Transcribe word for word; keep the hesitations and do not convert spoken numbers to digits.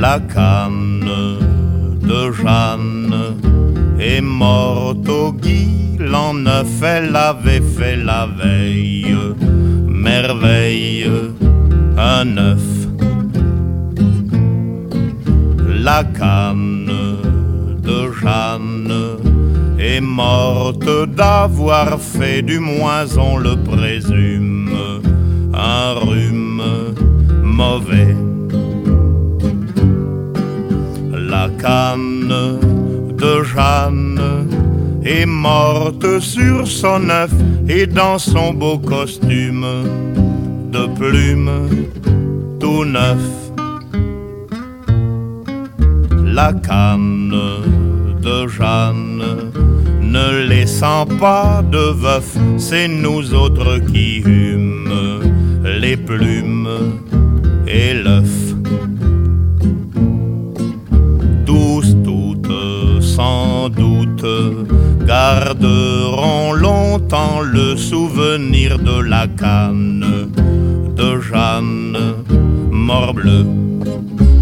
La canne de Jeanne est morte au gui l'an neuf, elle avait fait la veille merveille un œuf. La canne de Jeanne est morte d'avoir fait, du moins on le présume, un rhume mauvais. La canne de Jeanne est morte sur son œuf et dans son beau costume de plumes tout neuf. La canne de Jeanne ne laissant pas de veuf, c'est nous autres qui humes les plumes et l'œuf. Tous, toutes, sans doute, garderont longtemps le souvenir de la canne de Jeanne, morbleu.